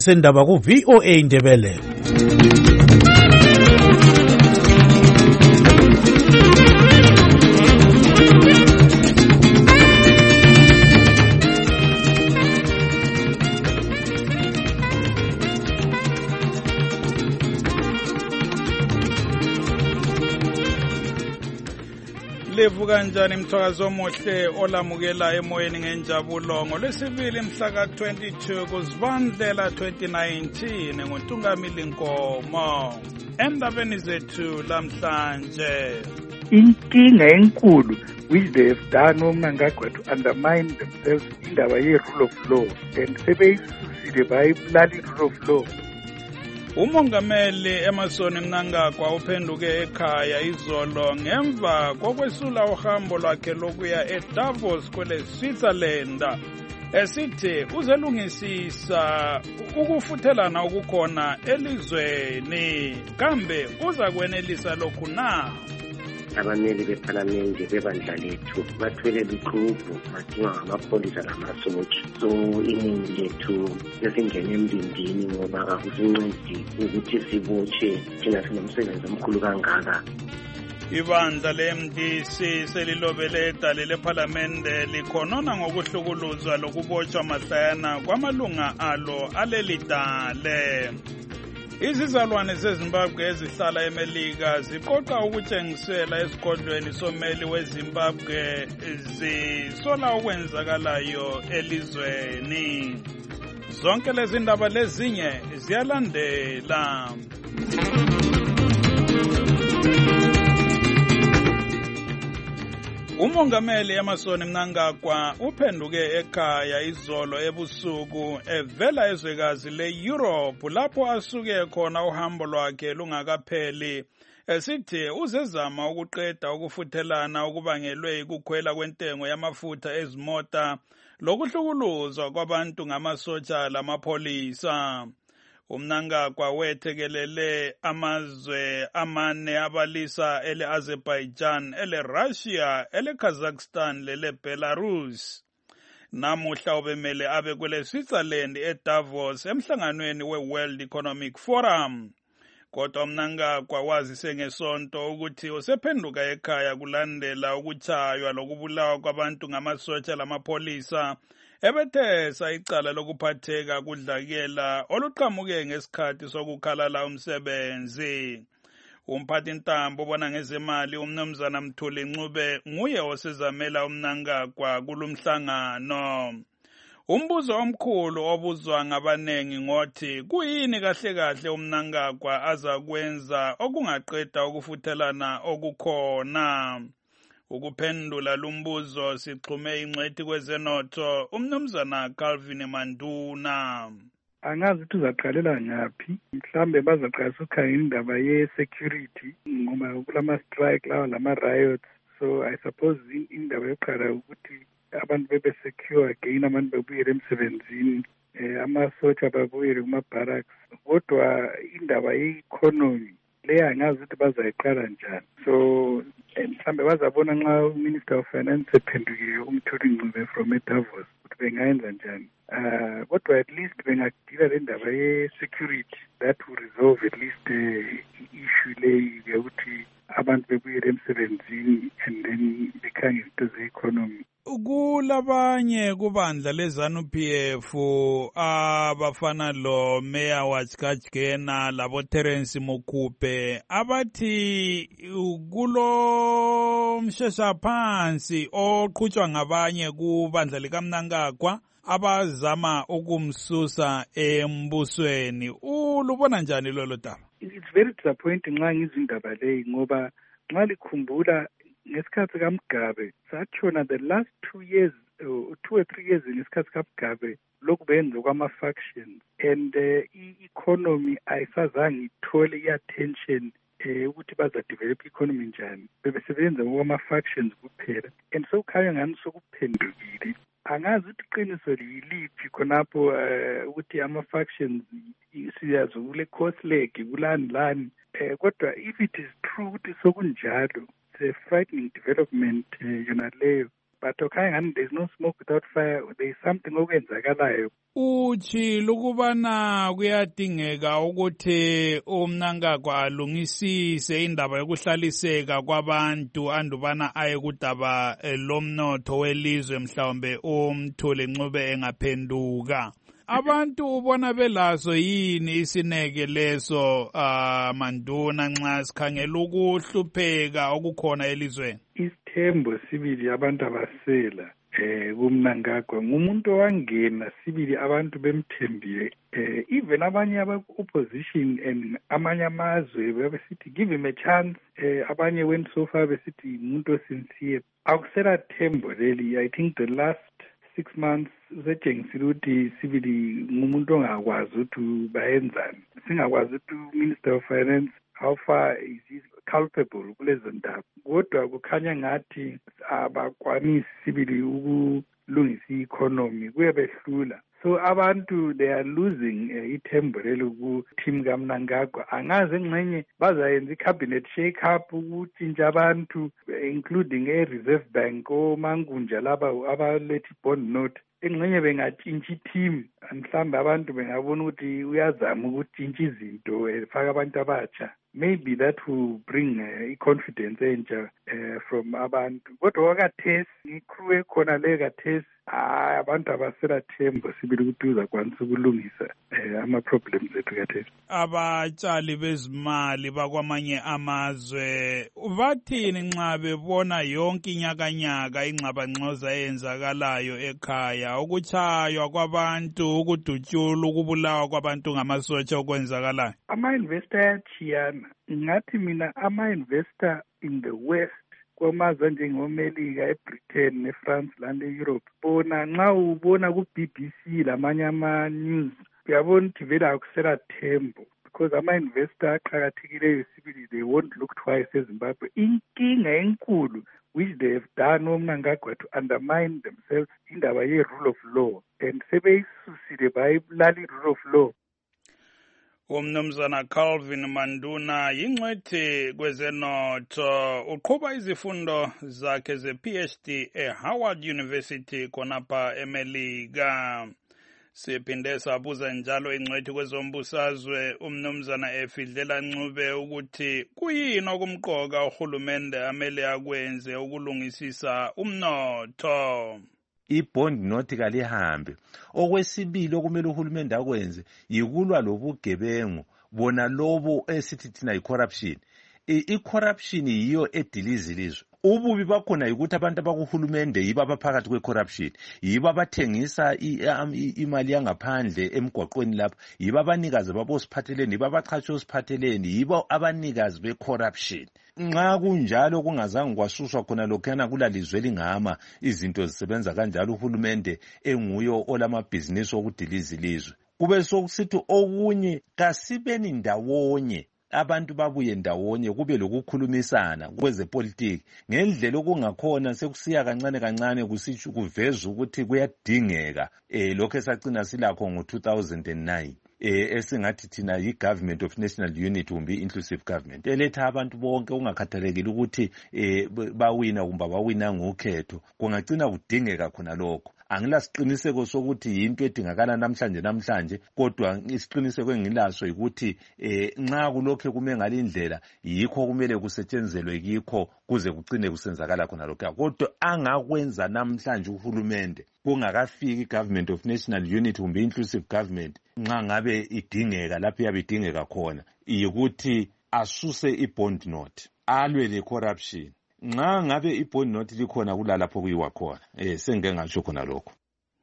Sendaba ku VOA Indebele. Levu kanjani mthakazo omuhle olamukela emoyeni ngenjabulo ngolwesibili mhla ka 22 kuZibandlela 2019 ngoNtungamili Nkomo. Endabeni zethu lamhlanje, inkinga enkulu which they have done uMnangagwa to undermine themselves indaba ye-rule of law and sebeyisusile bayibulala i-rule of law. umongameli Emmerson Mnangagwa uphenduke ekhaya izolo ngemva kokwesula uhambo lwakhe lokuya eDavos kwele Switzerland, esithi uzelungisisa ukufuthelana okukhona elizweni. Kambe uza kwenelisa lokhu na? Abameli bephalamende bebandla lethu bathwele liqhubu badinga ngamapholisa namasotsha, so iningi lethu lesingene emlindini ngoba akusincedi ukuthi sibotshe thina sinomsebenzi omkhulu kangaka. Ibandla le-MDC selilobele edale lephalamende likhonona ngokuhlukuluzwa lokubotshwa mahlayana kwamalunga alo aleli dale. Izizalwane zeZimbabwe ezihlala eMelika ziqoqa ukutshengisela esigodlweni someli weZimbabwe zisola okwenzakalayo elizweni. Zonke lezi ndaba lezinye ziyalandela. Umongameli Emmerson Mnangagwa uphenduke ekhaya izolo ebusuku evela ezwekazi le-Europe lapho asuke khona uhambo lwakhe lungakapheli, esithi uzezama ukuqeda ukufuthelana okubangelwe ukukhwela kwentengo yamafutha ezimota lokuhlukuluzwa kwabantu ngamasotsha lamapholisa. uMnangagwa wethekelele amazwe amane abalisa ele-Azerbaijan, ele-Russia, ele-Kazakhstan lele-Belarus. Namuhla ubemele abe kwele Switzerland eDavos emhlanganweni we-World Economic Forum. Kodwa uMnangagwa wazise ngesonto ukuthi usephenduka ekhaya kulandela ukutshaywa lokubulawa kwabantu ngamasotsha lamapholisa ebethesa icala lokuphatheka kudlakela oluqhamuke ngesikhathi sokukhalala umsebenzi. Umphathi ntambo obona ngezemali uMnumzana Mthuli Ncube nguye osezamela uMnangagwa kulumhlangano. Umbuzo omkhulu obuzwa ngabanengi ngothi kuyini kahle kahle uMnangagwa azakwenza okungaqeda ukufuthelana okukhona. Ukuphendula lumbuzo sixhume ingcwethi kwezenotho uMnumzana Calvin Manduna. Angazi ukuthi uzaqalela ngaphi, mhlambe bazaqalisa ukukhangela indaba ye-security ngoba kulama-strike lawa lama-riots, so I suppose indaba yokuqala ukuthi abantu bebe secure again, abantu babuyele emsebenzini, amasotsha babuyele kuma-barracks. Kodwa indaba ye-economy leyo angazi ukuthi bazayiqala njani. So mhlambe bazabona nxa uMinister of Finance ephendukile uMthuli Ncube from eDavos ukuthi bengayenza njani. Kodwa at least bengadila le ndaba ye-security, that will resolve at least i-issue leyi yokuthi abantu bebuyele emsebenzini and then bekhangele izinto ze-economy. Kulabanye kubandla leZANU-PF abafana lo Mayor waChikachikena labo Terence Mokhupe abathi kulo mshesha phansi oqhutshwa ngabanye kubandla likaMnangagwa abazama ukumsusa embusweni. Ulubona njani lolo daba? It's very disappointing nxa ngizindaba leyi ngoba nxa likhumbula ngesikhathi kaMgabe satshona the last 2 years, 2 or 3 years ngesikhathi kaMgabe lokhu benza kwama-factions and i-economy ayisazange ithole i-attention ukuthi bazadevelop i-economy njani, bebesebenza ngokwama-factions kuphela, and sokukhanya ngani sokuphendukile. Angazi ukuthi iqiniso liyiliphi khonapho ukuthi ama-factions siyazi kule Khosleg kulani kodwa if it is true ukuthi sokunjalo, it's a frightening development yona leyo. but okhangani there's no smoke without fire, there's something okwenzakalayo. Utshilo ukubana kuyadingeka ukuthi uMnangagwa alungisise indaba yokuhlaliseka kwabantu andubana aye kudaba lomnotho welizwe mhlawumbe uMthuli Ncube engaphenduka. Abantu ubona belazo yini isineke leso Manduna nxa sikhangela ukuhlupheka okukhona elizweni? Isithembo sibili abantu abasela kuMnangagwa ngumuntu owangena sibili abantu bemthembile, even abanye aba-opposition and amanye amazwe bebesithi give him a chance, abanye went so far besithi umuntu osincere. Akusela thembo leli. I think the last 6 months setshengisile ukuthi sibili ngumuntu ongakwazi ukuthi bayenzani, singakwazi ukuthi Minister of Finance how far is he culpable kulezo ndaba, kodwa kukhanya ngathi abakwanisi sibili ukulungisa i-economy, kuyebehlula. So abantu they are losing ithembo lelo ku-team kaMnangagwa. Angazi engxenye bazayenza i-cabinet shake-up ukutshintsha abantu including e-Reserve Bank oMangunja laba abalethi bond note. Engxenye bengatshintsha i-team, mhlawumbe abantu bengabona ukuthi uyazama ukutshintsha izinto efaka abantu abatsha. Maybe that will bring i-confidence entsha from abantu. Kodwa wakathesi i-crew ekhona le kathesi abantu abasela thembo sibili ukuthi uzakwanisa ukulungisa ama-problems ethu kathesi. Abatshali bezimali bakwamanye amazwe bathini nxa bebona yonke inyakanyaka ingxabangxoza eyenzakalayo ekhaya, ukutshaywa kwabantu, ukudutshula, ukubulawa kwabantu ngamasotsha okwenzakalayo? Ama-investor ayachiyana. Ngathi mina ama-investor in the West kwamazwe njengomelika, eBritain, eFrance, lande Europe, bona nxa ubona ku-BBC lamanye ama-news uyabona ukuthi vele akusela thembo, because ama-investor aqhakathekileyo sibili they won't look twice eZimbabwe. Inkinga enkulu which they have done uMnangagwa to undermine themselves indaba ye-rule of law, and sebeyisusile bayibulala i-rule of law. Umnumzana Calvin Manduna yingcwethi kwezenotho, uqhuba izifundo zakhe ze-PhD eHoward University khonapha eMelika. Siphinde sabuza njalo ingcwethi kwezombusazwe umnumzana Efidlela Ncube ukuthi kuyini okumqoka uhulumende amele akwenze ukulungisisa umnotho. I-bond note kalihambe. Okwesibili okumele uhulumende akwenze yikulwa lobugebengu bona lobo esithi thina i-corruption. I-corruption yiyo ediliza ilizwe. Ububi bakhona yikuthi abantu abakuhulumende yibo abaphakathi kwe-corruption, yibo abathengisa imali yangaphandle emgwaqweni lapho, yibo abanikazi babosiphatheleni, yibo abachashe osiphatheleni, yibo abanikazi be-corruption. Nxa kunjalo kungazange kwasuswa khona lokhana kulalizwe elingama izinto zisebenza kanjalo, uhulumende enguyo olamabhizinisi okudiliza ilizwe. Kube sokusithi okunye kasibeni ndawonye, abantu babuye ndawonye, kube lokukhulumisana kwezepolitiki ngendlela okungakhona sekusiya kancane kancane kusitsho kuveza ukuthi kuyadingeka lokho esagcina silakho ngo-2009 esingathi thina yi-Government of National Unity kumbe inclusive government eletha abantu bonke ungakhathalekile ukuthi bawina kumbe bawina ngokhetho. Kungagcina kudingeka khona lokho. Angilasiqiniseko sokuthi yinto edingakala namhlanje, kodwa isiqiniseko engilaso ukuthi nxa kulokho kume ngalindlela yikho kumele kusetshenzelwe kikho kuze kugcine kusenzakala khona lokho. Kodwa angakwenza namhlanje uhulumende kungakafiki i-Government of National Unity kumbe inclusive government, nxa ngabe idingeka lapho yabe idingeka khona, yikuthi asuse i-bond note, alwe le-corruption. Nxa ngabe i-bond note likhona kulalapho kuyiwa khona, sengike ngasho khona lokho.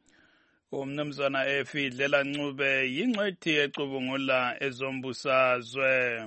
Umnumzana Efidlela Ncube yingcwethi ecubungula ezombusazwe.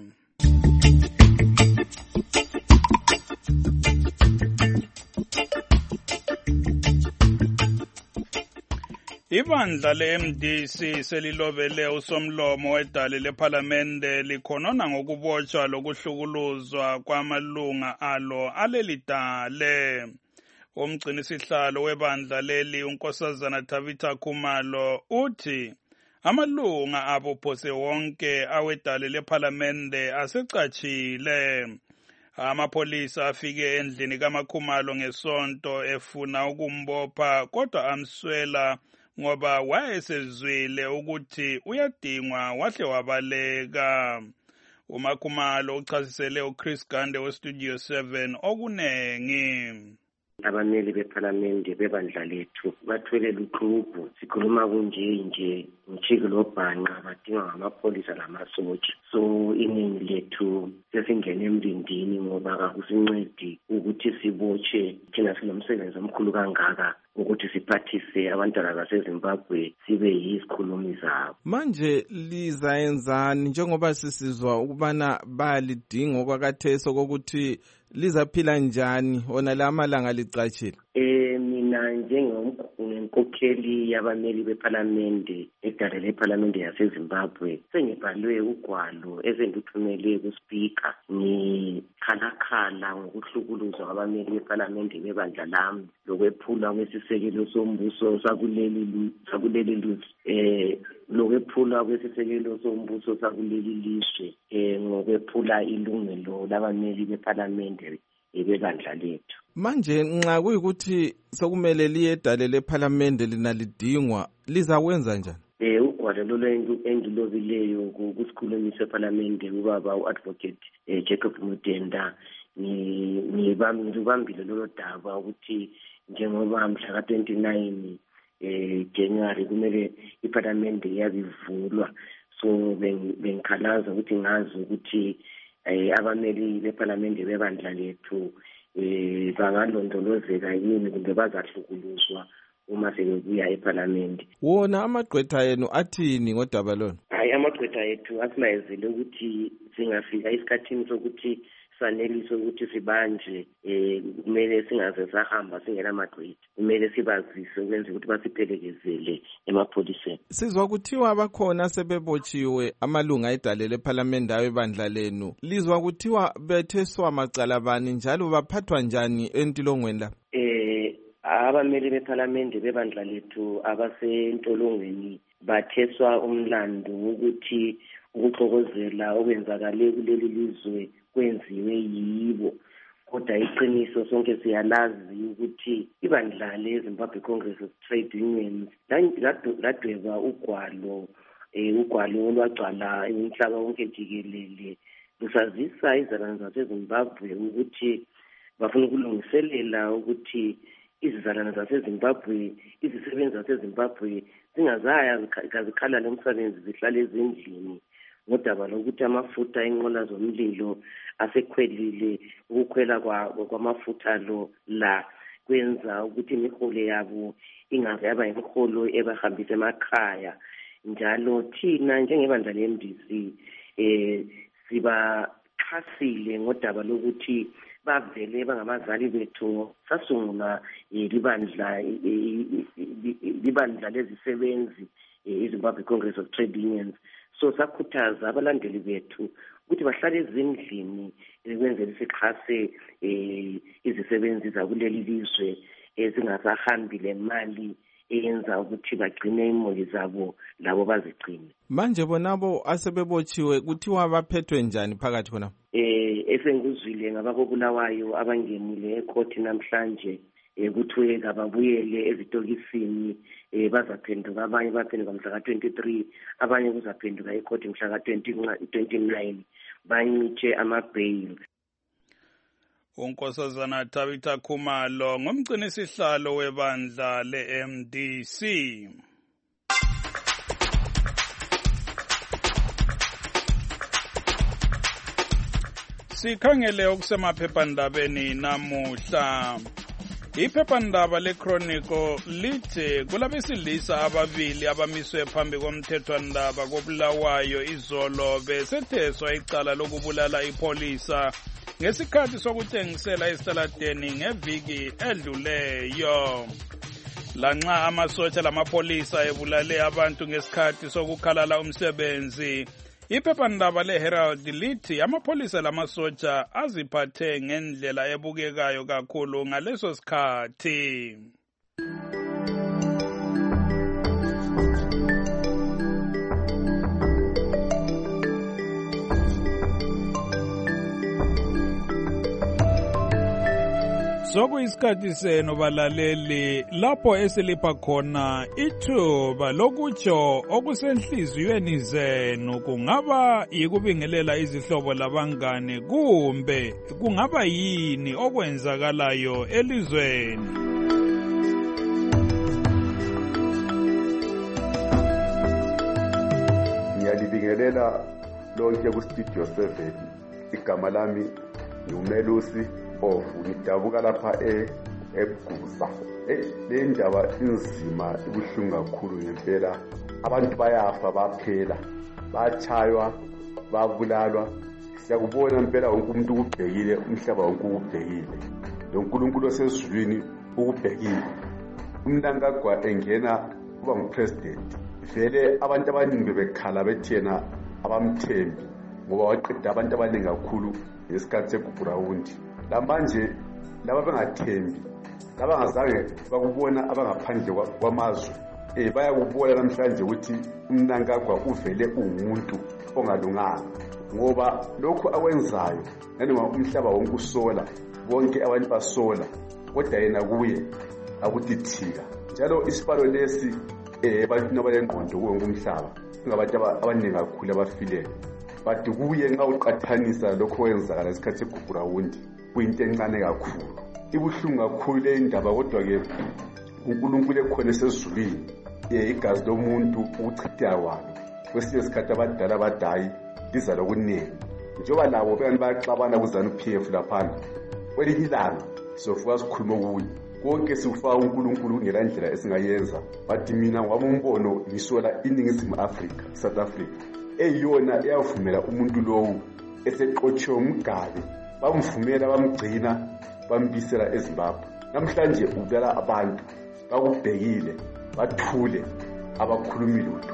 Ibandla le-MDC selilobele usomlomo wedale lephalamende likhonona ngokubotshwa lokuhlukuluzwa kwamalunga alo alelidale. Umgcinisihlalo webandla leli unkosazana Tabitha Khumalo uthi amalunga abo phose wonke awedale lephalamende asecatshile. Amapholisa afike endlini kaMakhumalo ngesonto efuna ukumbopha kodwa amswela ngoba wayesezwile ukuthi uyadingwa wahle wabaleka. uMakhumalo uchasisele uChris Gande weStudio 7 okunengi. Abameli bephalamende bebandla lethu bathwele luxubho sikhuluma kunje ngijike lobhanqa badinga ngamapholisa lamasotsha. So iningi lethu sesingene emlindini ngoba akusincedi ukuthi sibotshe thina sinomsebenzi omkhulu kangaka ukuthi siphathise abantwana baseZimbabwe sibe yizikhulumi zabo. Manje lizayenzani njengoba sisizwa ukubana bayalidinga okwakhathesi kokuthi lizaphila njani ona la malanga licatshile? Mina njengenkokheli yabameli bephalamende edale lephalamende yaseZimbabwe sengibhalwe ugwalo ezenduthumele kuSpeaker ngikhalakhala ngokuhlukuluzwa kwabameli bephalamende bebandla lami lokwephula kwesisekelo sombuso sakuleli lokwephula kwesisekelo sombuso sakuleli lizwe ngokwephula ilungelo labameli bephalamende ebebandla lethu. Manje nxa kuyikuthi sokumele liye edale lephalamende lina lidingwa lizakwenza njani? Ugwalo lolo engilobileyo kusikhulumi sephalamende ubaba uadvocate Jacob Mutenda ngibambile lolo daba ukuthi njengoba mhla ka-29 January kumele iphalamende yabivulwa, so bengikhalaza ukuthi ngazi ukuthi abameli bephalamende bebandla lethu bangalondolozeka yini kumbe bazahlukuluzwa uma sebebuya ephalamende. Wona amagqwetha yenu athini ngodaba lona? Hayi, amagqwetha ethu asimayezele ukuthi singafika isikhathini sokuthi saneliso ukuthi sibanje kumele singaze sahamba singena magqwetha, kumele sibazise ukwenza ukuthi basiphelekezele emapholiseni. Sizwa kuthiwa bakhona sebebotshiwe amalunga edale lephalamende ayebandla lenu. Lizwa kuthiwa betheswa macala bani njalo baphathwa njani entilongweni la? Abameli bephalamende bebandla lethu abasentolongweni batheswa umlando ukuthi ukuxokozela okwenzakale kuleli lizwe kwenziwe yibo. Kodwa iqiniso sonke siyalazi ukuthi ibandla leZimbabwe Congress of Trade Unions ladweba ugwalo olwagcwala umhlaba wonke jikelele lusazisa izizalwane zaseZimbabwe ukuthi bafuna ukulungiselela ukuthi izizalwane zaseZimbabwe, izisebenzi zaseZimbabwe zingazaya zikhalala umsebenzi zihlale ezindlini ngodaba lokuthi amafutha enqola zomlilo asekhwelile. Ukukhwela kwamafutha la kwenza ukuthi imiholo yabo ingaze yaba imiholo ebahambisa emakhaya. Njalo thina njengebandla le-MDC sibaxhasile ngodaba lokuthi bavele bangabazali bethu sasungula libandla lezisebenzi iZimbabwe Congress of Trade Unions. So sakhuthaza abalandeli bethu ukuthi bahlale ezindlini ukwenzela sixhase izisebenzi zakuleli lizwe ezingasahambi le mali eyenza ukuthi bagcine imuli zabo labo bazigcine. Manje bonabo asebebotshiwe kuthiwa baphethwe njani phakathi khona? Esenguzwile ngabakobulawayo abangenile ecourt namhlanje kuthiwe kababuyele ezitokisini bazaphenduka, abanye baphenduka mhla ka-23, abanye kuzaphenduka ecourt mhla ka-29 bancitshe ama-bail. uNkosazana Tabitha Khumalo ngumgcinisihlalo webandla le-MDC. Sikhangele okusemaphephandabeni namuhla. Iphephandaba leChronicle lithi kulabesilisa ababili abamiswe phambi komthethwandaba koBulawayo izolo besetheswa icala lokubulala ipolisa ngesikhathi sokuthengisela esitaladeni ngeviki edluleyo. Lanxa amasotsha lamapolisa ebulale abantu ngesikhathi sokukhalala umsebenzi, iphephandaba leHerald lithi amapolisa lamasotsha aziphathe ngendlela ebukekayo kakhulu ngaleso sikhathi. Sokuyisikhathi senu balaleli lapho esilipha khona ithuba lokutsho okusenhliziyweni zenu, kungaba yikubingelela izihlobo labangane kumbe kungaba yini okwenzakalayo elizweni. Ngiyalibingelela lonke ku-Studio 7. Igama lami ngiumelusi ofu, ngidabuka lapha eBuza. Le ndaba inzima, ibuhlungu kakhulu ngempela. Abantu bayafa, baphela, bachaywa, babulalwa. Siyakubona impela wonke umuntu ukubhekile, umhlaba wonke ukubhekile, loNkulunkulu osezulwini ukubhekile. Umnangagwa engena kuba ngupresident, vele abantu abaningi bebekhala bethi yena abamthembi ngoba waqeda abantu abaningi kakhulu ngesikhathi segugurawundi. Lamanje laba bengathembi, laba ngazange bakubona abangaphandle kwamazwe, bayakubona namhlanje ukuthi umnangagwa uvele umuntu ongalunganga, ngoba lokhu akwenzayo nanoma umhlaba wonke usola, bonke abantu basola, kodwa yena kuye akudithika. Njalo isibalo lesi ebantwini abalengqondo kuwonke umhlaba ngabantu abaningi kakhulu abafileyo, but kuye nxa uqathanisa lokho kwenzakala ngesikhathi segugurawundi kuyinto encane kakhulu. Ibuhlungu kakhulu le ndaba, kodwa-ke uNkulunkulu ekhona esezulwini, igazi lomuntu ukuchitheka kwalo kwesinye isikhathi abadala abadayi liza lokuningi, njengoba labo bekani bayaxabana kuZANU-PF laphana. Kwelinye ilanga sofika sikhulume okunye, konke sikufaka uNkulunkulu kungela ndlela esingayenza. But mina ngwami umbono ngisola iNingizimu Afrika, South Africa, eyiyona eyavumela umuntu lowu eseqotshiwe umgabe, bamvumela, bamgcina, bambisela eZimbabwe. Namhlanje ubulala abantu, bakubhekile, bathule, abakhulumi lutho.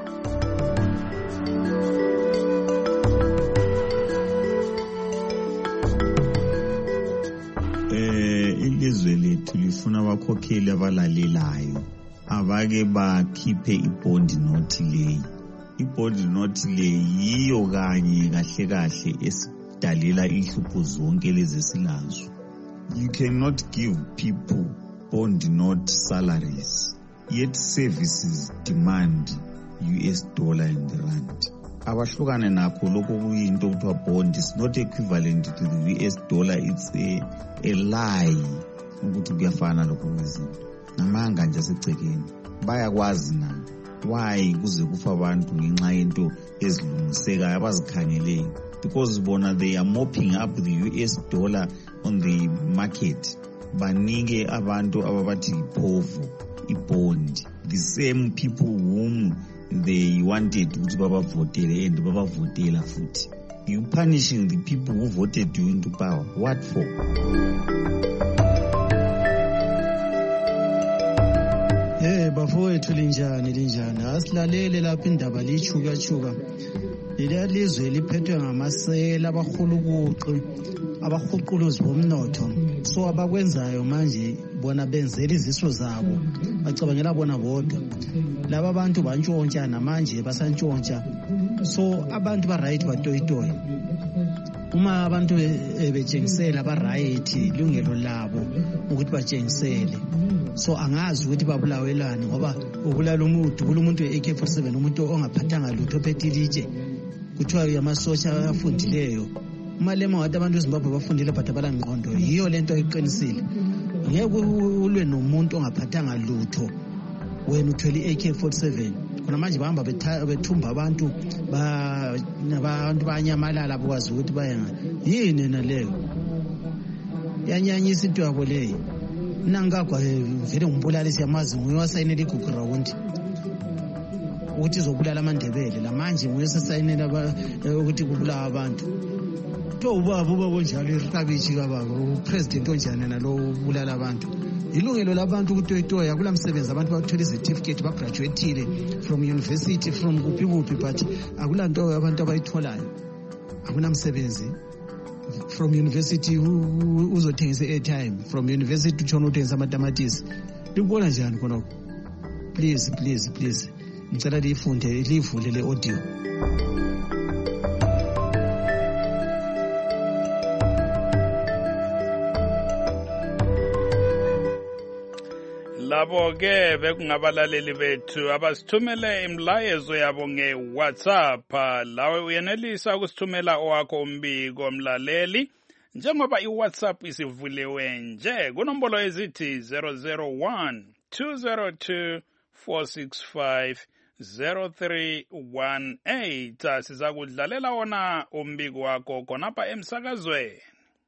Ilizwe lethu lifuna abakhokheli abalalelayo, abake bakhiphe ibhondi nothi leyi. Ibhondi nothi leyi yiyo kanye kahle kahle esidalela inhlupho zonke lezi silazo. You cannot give people bond note salaries, yet services demand US dollar and rand. Abahlukane nakho lokho kuyinto kuthiwa bond is not equivalent to the US dollar. It's a lie ukuthi kuyafana lokho kwezinto. Namanga nje asegcekeni bayakwazi na why kuze kufa abantu ngenxa yento ezilungisekayo abazikhangeleyo, because bona they are mopping up the US dollar on the market, banike abantu ababathi iphovu ibond, the same people whom they wanted ukuthi babavotele and babavotela futhi. You punishing the people who voted you into power. What for? Bafowethu linjani asilalele lapha indaba lichuka leli lizwe liphethwe ngamasela abahulukuqi abahuquluzi bomnotho. So abakwenzayo manje bona benzela iziso zabo, bacabangela bona bodwa. Laba abantu bantshontsha namanje basantshontsha, so abantu ba right batoyitoyi. Uma abantu betshengisela ba right ilungelo labo ukuthi batshengisele, so angazi ukuthi babulawelani ngoba ubulala umuntu AK47 umuntu ongaphathanga lutho phetilitshe kuthiwa yamasosha afundileyo. Umalema wathi abantu eZimbabwe bafundile but abalangqondo, yiyo lento eqinisile. Ngeke ulwe nomuntu ongaphathanga lutho wena uthwele AK47. Khona manje bahamba bethumba abantu nabantu banyamalala bakwazi ukuthi bayanga yini naleyo yanyanyisa into yabo leyo. Nangagwa vele ngumbulali siyamazi nguye wasayinela igugurawundi ukuthi izobulala amandebele. Lamanje nguye sesayinela ukuthi kubulawa abantu. To ubaba konjalo irikabishi kababa upresident onjani nalo ubulala abantu. Ilungelo labantu kutoyitoya kula msebenzi abantu bathola certificate bagraduateile from university from kuphi but akulanto abantu abayitholayo. Akunamsebenzi from university uzothengisa airtime, from university utshona uthengisa amatamatisi. Likubona njani khona? Please ngicela lifunde livule le audio. labo ke bekungabalaleli bethu abasithumele imlayezo yabo nge-WhatsApp. Lawe uyenelisa ukusithumela owakho umbiko mlaleli njengoba i-WhatsApp isivuliwe nje kunombolo ezithi 001 202 465 0318. Siza kudlalela wona umbiko wakho khonapha emsakazweni.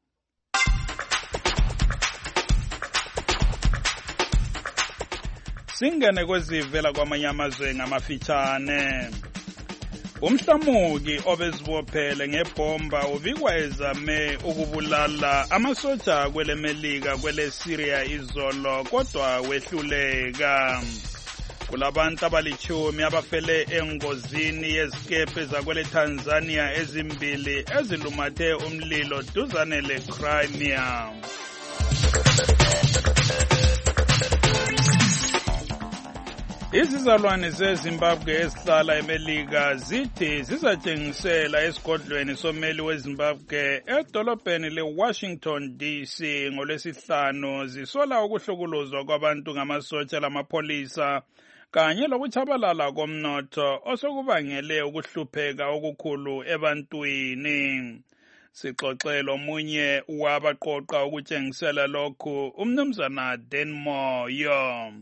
Singene kwezivela kwamanye amazwe ngamafitshane. Umhlamuki obezibophele ngebhomba ubikwa ezame ukubulala amasoja kwele Melika kwele Syria izolo kodwa wehluleka. Kulabantu abalichumi abafele engozini yezikepe zakwele Tanzania ezimbili ezilumathe umlilo duzane leCrimea. Izizalwane zeZimbabwe ezihlala eMelika zithi zizatshengisela esigodlweni someli weZimbabwe edolobheni leWashington DC ngoLwesihlanu zisola ukuhlukuluzwa kwabantu ngamasotsha lamapholisa kanye lokuchabalala komnotho osokubangele ukuhlupheka okukhulu ebantwini. Sixoxela omunye wabaqoqa ukutshengisela lokhu umnumzana Denmoyo.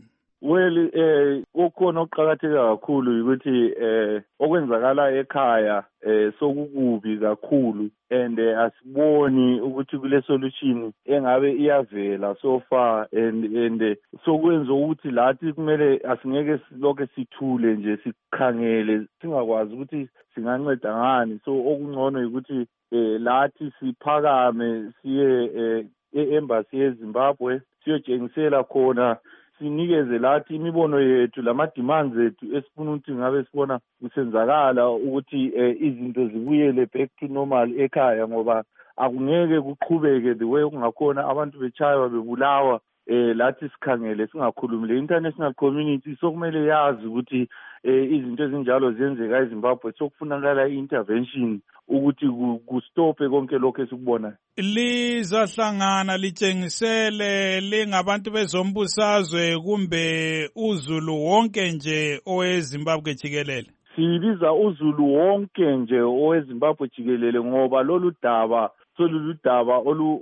Kukhona okuqakatheka kakhulu ukuthi okwenzakala ekhaya sokukubi kakhulu and asiboni ukuthi kule solution engabe iyavela so far and sokwenza ukuthi lathi kumele asingeke lokho sithule nje sikhangele singakwazi ukuthi singanceda ngani. So okungcono ukuthi lathi siphakame siye e-embassy yeZimbabwe siyotshengisela khona sinikeze lathi imibono yethu lama-demands ethu esifuna ukuthi ngabe sibona kusenzakala ukuthi izinto zibuyele back to normal ekhaya ngoba akungeke kuqhubeke the way okungakhona abantu bechaywa bebulawa lathi sikhangele singakhulumi. Le international community sokumele yazi ukuthi izinto ezinjalo ziyenzeka eZimbabwe sokufunakala i-intervention ukuthi kustophe konke lokho esikubona. Lizahlangana litshengisele lingabantu bezombusazwe kumbe uzulu wonke nje oweZimbabwe jikelele? Sibiza uzulu wonke nje oweZimbabwe jikelele ngoba lolu daba soluludaba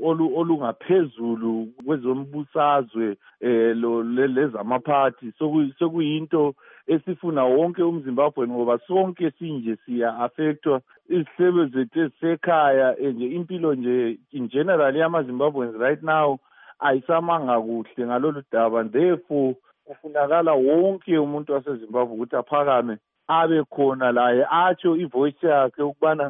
olungaphezulu kwezombusazwe lezamaphathi sokuyinto esifuna wonke umZimbabwe ngoba sonke sinje siya affectwa izihlebo zethu ezisekhaya nje impilo nje in general yamaZimbabweans right now ayisamanga kuhle ngalolu daba. Therefore kufunakala wonke umuntu waseZimbabwe ukuthi aphakame abe khona laye atsho ivoice yakhe ukubana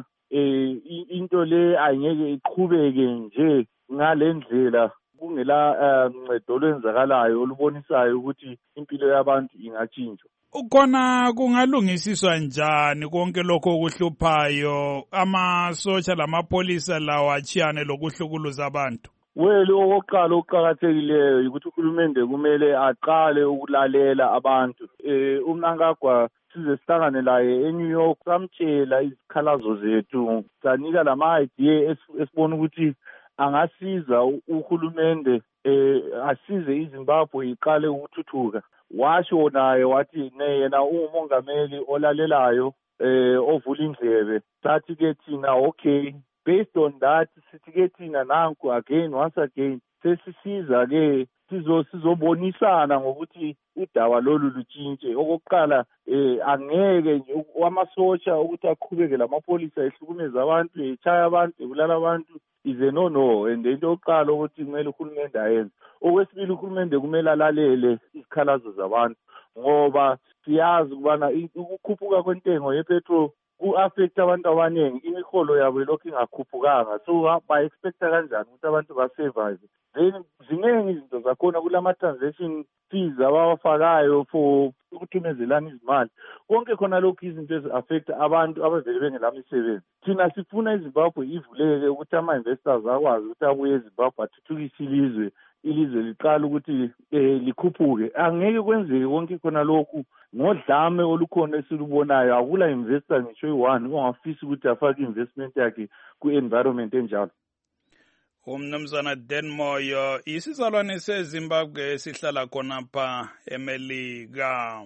into le ayingeke iqhubeke nje ngalendlela kungela ncedo olwenzakalayo olubonisayo ukuthi impilo yabantu ingachintshwa. Khona kungalungisiswa njani konke lokho okuhluphayo amasotsha lamapholisa lawo achiyane lokuhlukuluza abantu? Okokuqala okuqakathekileyo ukuthi uhulumende kumele aqale ukulalela abantu. UMnangagwa size sihlangane laye eNew York samtshela izikhalazo zethu sanika lama-idea esibona ukuthi angasiza uhulumende asize iZimbabwe iqale ukuthuthuka. Washo naye wathi yena ungumongameli olalelayo ovula indlebe. Sathi ke thina okay, based on that sithi ke thina nanku once again sesisiza ke sizobonisana ngokuthi udaba lolu lutshintshe. Okokuqala angeke nje amasotsha ukuthi aqhubeke lamapholisa ehlukumeza abantu echaya abantu ebulala abantu ize no and into yokuqala ukuthi kumele uhulumende ayenze. Okwesibili uhulumende kumele alalele izikhalazo zabantu ngoba siyazi ukubana ukukhuphuka kwentengo yepetrol ku-affect abantu abaningi, imiholo yabo lokhu ingakhuphukanga, so ba-expecta kanjani ukuthi abantu basurvive. Then ziningi izinto zakhona kulama-transaction fees abawafakayo for ukuthumezelana izimali. Konke khona lokhu izinto ezi-affect abantu abavele bengelamisebenzi. Thina sifuna iZimbabwe ivuleke ukuthi ama-investors akwazi ukuthi abuye eZimbabwe athuthukise ilizwe liqala ukuthi likhuphuke. Angeke kwenzeke konke khona lokhu ngodlame olukhona esilubonayo. Akula investor ngisho i-one ongafisa ukuthi afake investment yakhe ku-environment enjalo. umnumzana Denmoyo isizalwane seZimbabwe esihlala khonapha eMelika.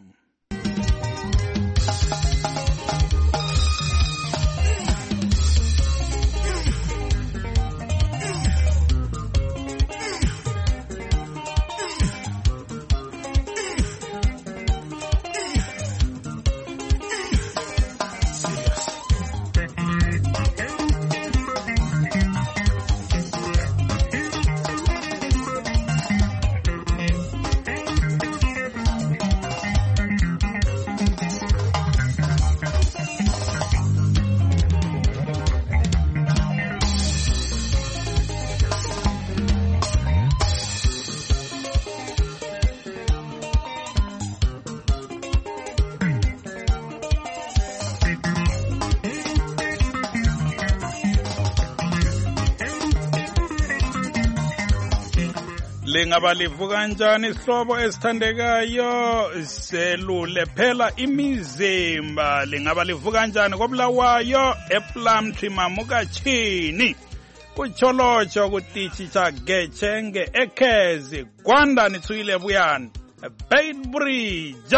Lingaba livuka kanjani isihlobo esithandekayo selule phela imizimba lingaba livuka kanjani koBulawayo ePlumtree Mamukachini kucholocho kutichi cha Gechenge eKhezi Gwanda Nitsuyile Buyani Beitbridge.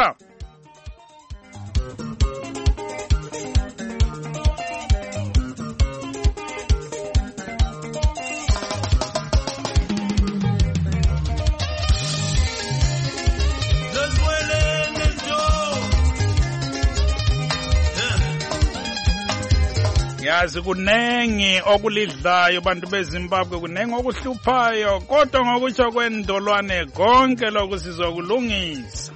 Yazi kunengi okulidlayo bantu beZimbabwe kunengi okuhluphayo kodwa ngokutsho kwendolwane konke lokhu sizokulungisa.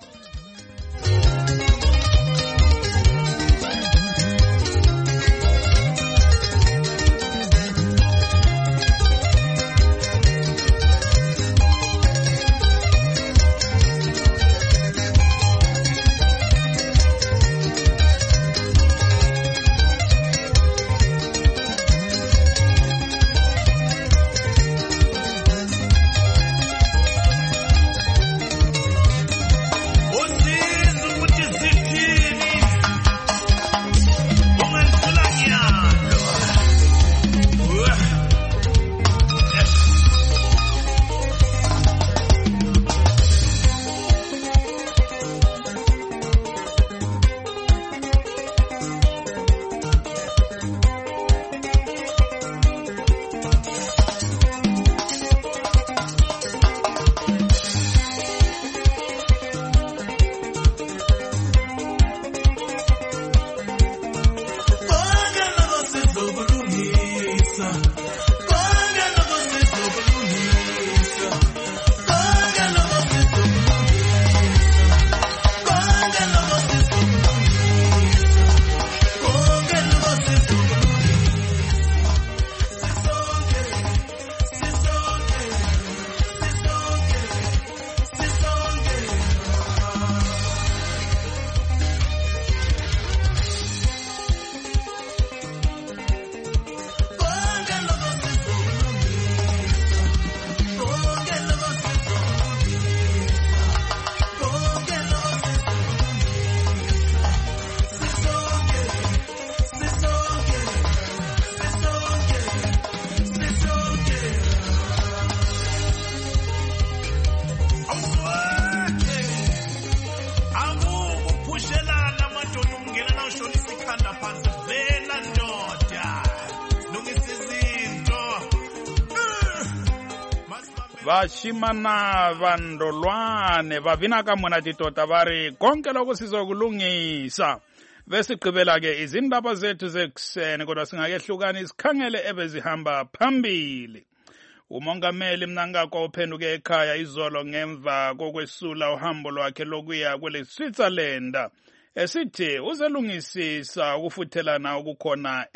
Vashimana vandolwane vavina kamona titota vari konke lokhu sizokulungisa. Vesigqibela ke izindaba zethu zekuseni kodwa singakehlukani isikhangele ebezihamba phambili. Umongameli Mnangagwa uphenduke ekhaya izolo ngemva kokwesula uhambo lwakhe lokuya kwele Switzerland. Esithi uzelungisisa ukufuthelana okukhona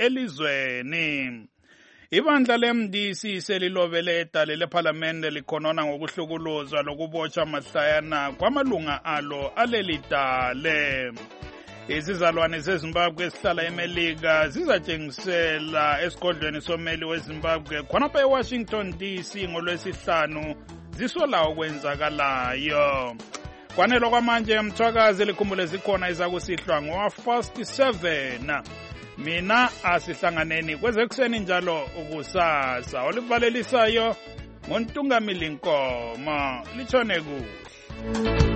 elizweni. Ibandla leMDC selilobele edale leParliamente likhonona ngokuhlukuluzwa lokubotsha mahlayana kwamalunga alo alelidale. Izizalwane zeZimbabwe esihlala eMelika zizatshengisela esigodlweni someli weZimbabwe khonapha eWashington DC ngoLwesihlanu zisola okwenzakalayo. Kwanelo kwamanje mthwakazi likhumbule zikhona izakusihlwa ngo-7:30. mina asihlanganeni kwezekuseni njalo ukusasa olivalelisayo ngontungamili Nkomo litshone kuhle.